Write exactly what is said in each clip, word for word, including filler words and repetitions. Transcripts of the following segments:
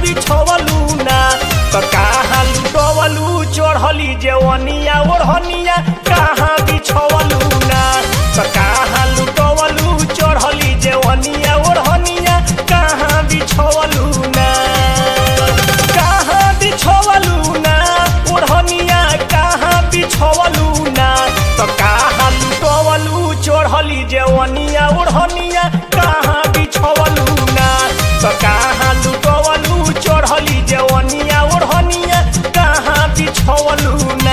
बिछवलू ना तो कहाँ लुटवलू चढ़ली जवनिया ओढ़निया कहाँ बिछवलू ना तो कहाँ लुटवलू चढ़ली जवनिया ओढ़निया कहाँ बिछवलू ना कहाँ बिछवलू ना ओढ़निया कहाँ बिछवलू ना तो कहाँ लुटवलू चढ़ली जवनिया ओढ़निया कहाँ बिछवलू ना तो कहाँ लुटवलू चढ़ली जवनिया ओढ़निया कहाँ बिछवलू ना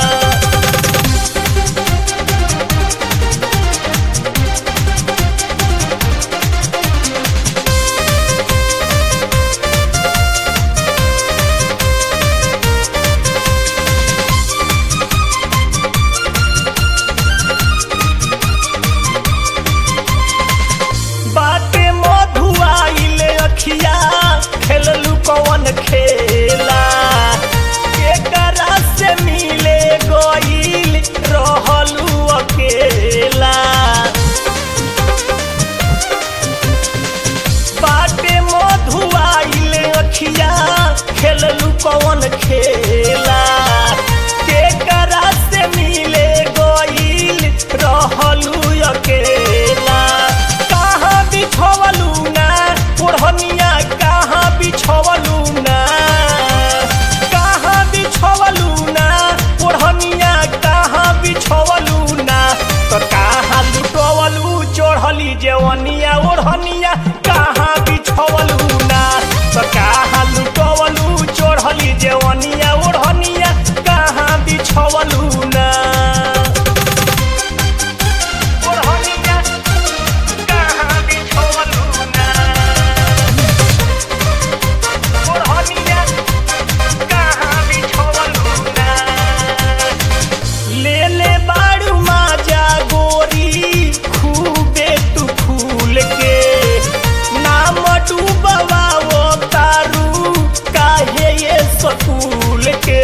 बाटे मधुआइले अखिया खेललू कौन खेला केकरा से मिले गईल रहलू अकेला बाटे मधुआइले अखिया खेललू कौन खेला केकरा से मिले गईल रहलू अकेला बिछवलू ना ओढ़निया कहाँ बिछवलू ना कहाँ बिछवलू ना ओढ़निया कहाँ बिछवलू ना तो कहाँ लुटवलू चढ़ली जवनिया ओढ़निया कहाँ बिछवलू ना तो कहाँ लुटवलू चढ़ली जवनिया ओढ़निया कहाँ बिछवलू ना सकूल के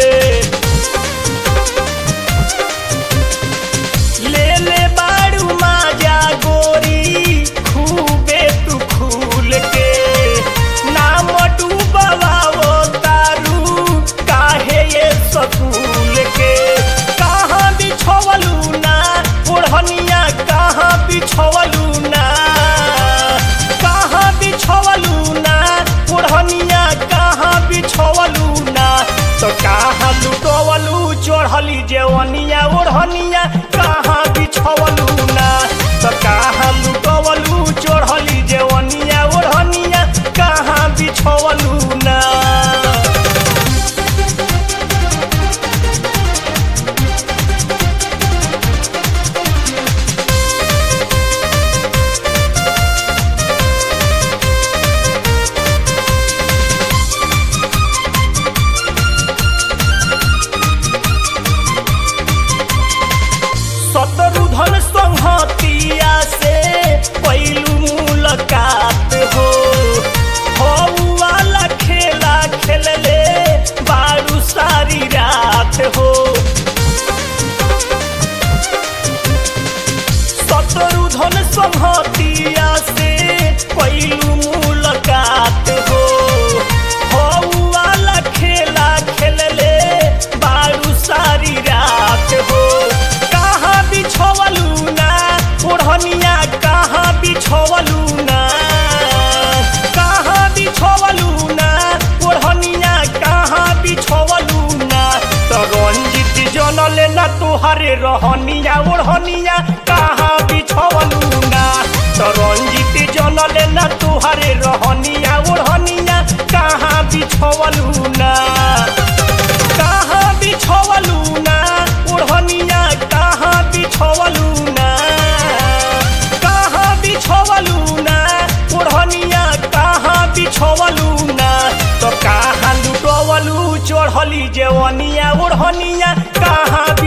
ले ले बाड़ू माजा गोरी खूबे तू खूल के नाम डूबवाओ तारू काहे ये सकूल के कहाँ बिछवलू ना ओढ़निया कहाँ बिछवलू ना कहाँ बिछवलू ना ओढ़निया कहाँ बिछवलू तो कहाँ लुटवलू चढ़ली जवनिया ओढ़निया कहाँ बिछवलू ना तो कहाँ लुटवलू चढ़ली जवनिया ओढ़निया कहाँ बिछवलू ना शत्रुधन संहतिया से पहलू मुलाकात हो वाला खेला खेलले बारू सारी रात हो शत्रुधन संहतिया से पहलू मुलाकात हो वाला खेला खेलले बारू सारी रात हो बिछवलू ना ओढ़निया कहाँ बिछवलू ना कहाँ बिछवलू ना ओढ़निया कहाँ बिछवलू ना तो रंजित जनले ना तुहरे रहनिया ओढ़निया कहाँ बिछवलू ना तो रंजित जनले ना तुहरे रहनिया ओढ़निया कहाँ बिछवलू ना कहाँ बिछवलू ना ओढ़निया कहाँ बिछवलू ना कहाँ बिछवलू ना ओढ़निया कहाँ बिछवलू ना तो कहाँ लुटवलू चढ़ली जवनिया ओढ़निया कहाँ